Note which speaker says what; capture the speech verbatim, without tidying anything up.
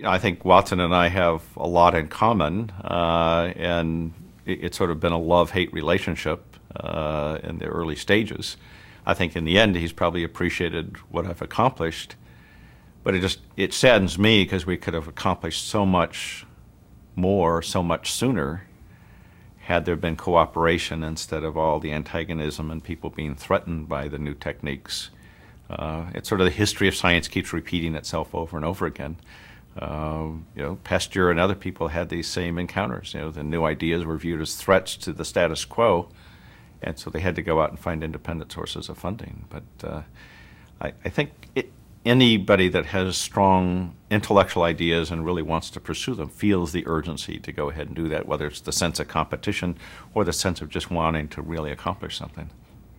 Speaker 1: you know, I think Watson and I have a lot in common, uh, and it, it's sort of been a love-hate relationship uh, in the early stages. I think in the end he's probably appreciated what I've accomplished, but it just it saddens me because we could have accomplished so much more, so much sooner, had there been cooperation instead of all the antagonism and people being threatened by the new techniques. Uh, it's sort of the history of science keeps repeating itself over and over again. Uh, you know, Pasteur and other people had these same encounters. You know, the new ideas were viewed as threats to the status quo, and so they had to go out and find independent sources of funding. But uh, I, I think it, anybody that has strong intellectual ideas and really wants to pursue them feels the urgency to go ahead and do that, whether it's the sense of competition or the sense of just wanting to really accomplish something.